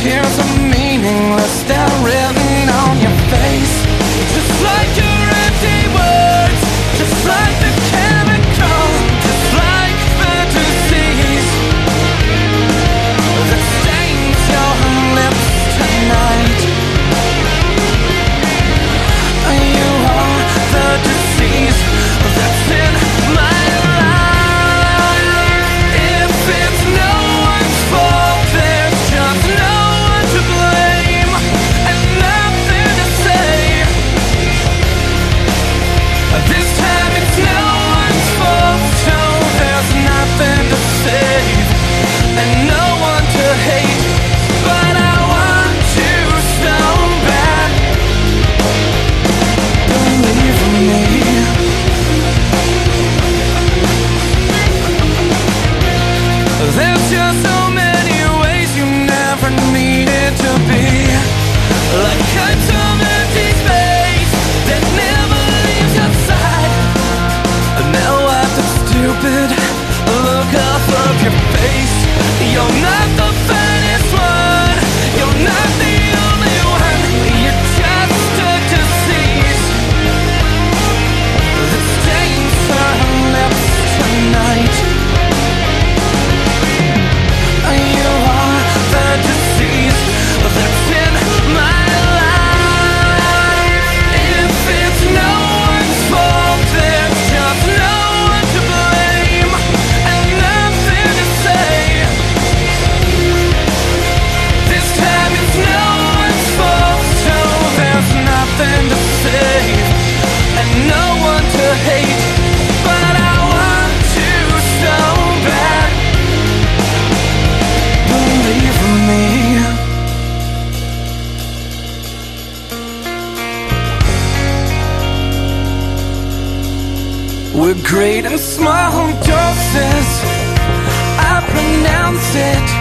Here's a meaningless that written on your face. Just like your empty words, just like the chemical, just like the disease that stains your lips tonight. You are the disease that's in my life. If it's no one's fault, there's just no one to blame and nothing to say. This time it's no one's fault, so there's nothing to save and no one to hate. But I want you so bad. Believe me. There's just so many ways you never needed to be. Like kinds of empty space that never leaves your side. Now after stupid look off of your face, you're not the finest one, you're not the only one. You're just a disease that stains her lips tonight. You are the disease that's in my life. If it's no one's fault, there's just no one to blame and nothing to say. This time it's no one's fault, so there's nothing to save and no one to hate. But I want you so bad. Believe me. We're great in small doses, I pronounce it.